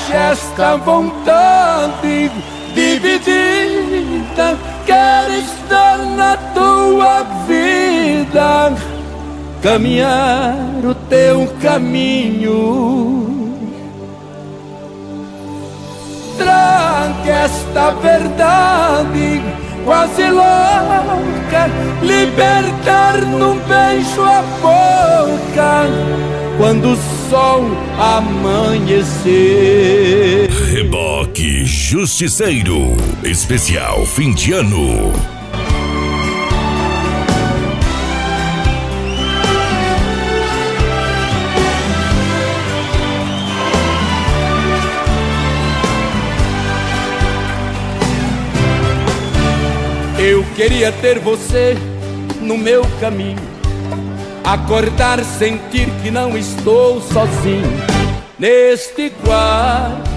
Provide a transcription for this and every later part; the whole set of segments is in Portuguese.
Deixa esta vontade dividida, quero estar na tua vida, caminhar o teu caminho. Traga esta verdade quase louca, libertar num beijo a boca, quando o sol amanhecer. Reboque Justiceiro, especial fim de ano. Eu queria ter você no meu caminho, acordar, sentir que não estou sozinho neste quarto,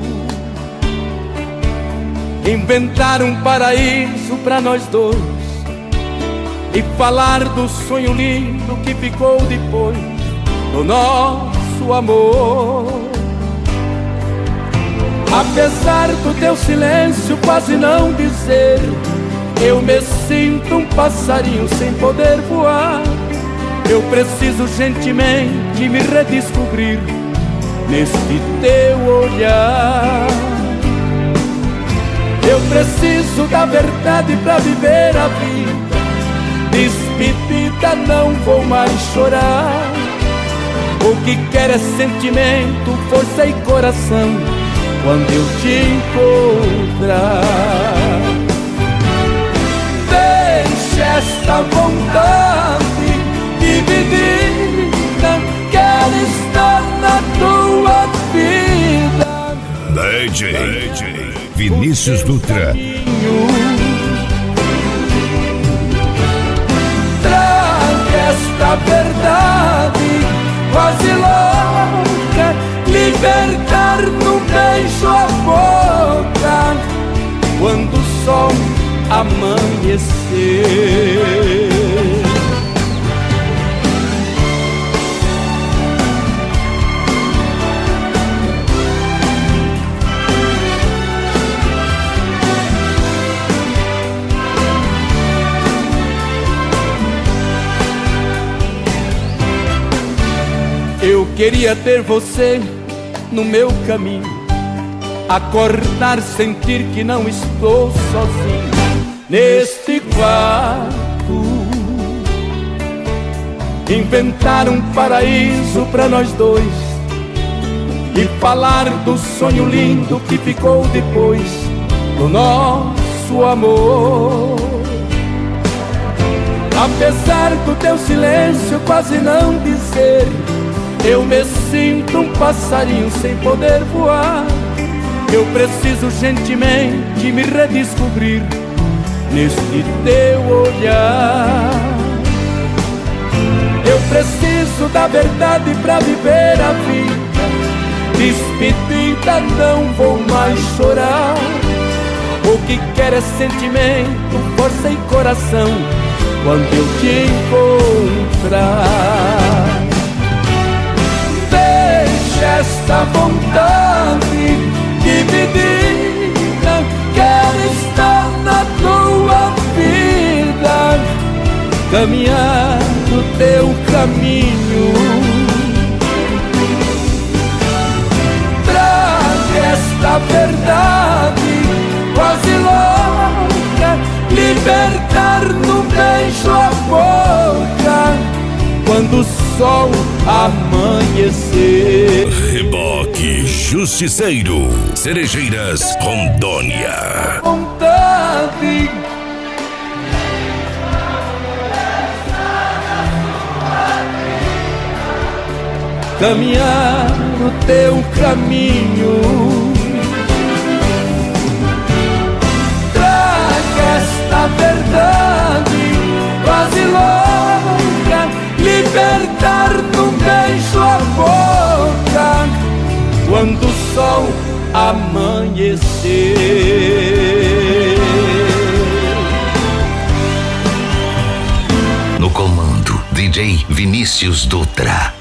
inventar um paraíso pra nós dois e falar do sonho lindo que ficou depois do nosso amor. Apesar do teu silêncio quase não dizer, eu me sinto um passarinho sem poder voar. Eu preciso gentilmente me redescobrir neste teu olhar. Eu preciso da verdade pra viver a vida. Despedida, não vou mais chorar. O que quero é sentimento, força e coração quando eu te encontrar. Esta vontade dividida, quero estar na tua vida. DJ Vinícius Dutra. Traga esta verdade quase louca, libertar num beijo a boca, quando o sol amanhecer. Eu queria ter você no meu caminho, acordar, sentir que não estou sozinho neste quarto, inventar um paraíso pra nós dois e falar do sonho lindo que ficou depois do nosso amor. Apesar do teu silêncio quase não dizer, eu me sinto um passarinho sem poder voar. Eu preciso gentilmente me redescobrir neste teu olhar. Eu preciso da verdade pra viver a vida. Despedida, não vou mais chorar. O que quero é sentimento, força e coração quando eu te encontrar. Deixa esta vontade dividida, quero estar na tua vida, caminhar no teu caminho. Traga esta verdade quase louca, libertar num beijo a boca, quando o sol amanhecer. Reboque Justiceiro, Cerejeiras, Rondônia. Vontade caminhar no teu caminho. Traga esta verdade quase louca, libertar num beijo a boca, quando o sol amanhecer. No comando, DJ Vinícius Dutra.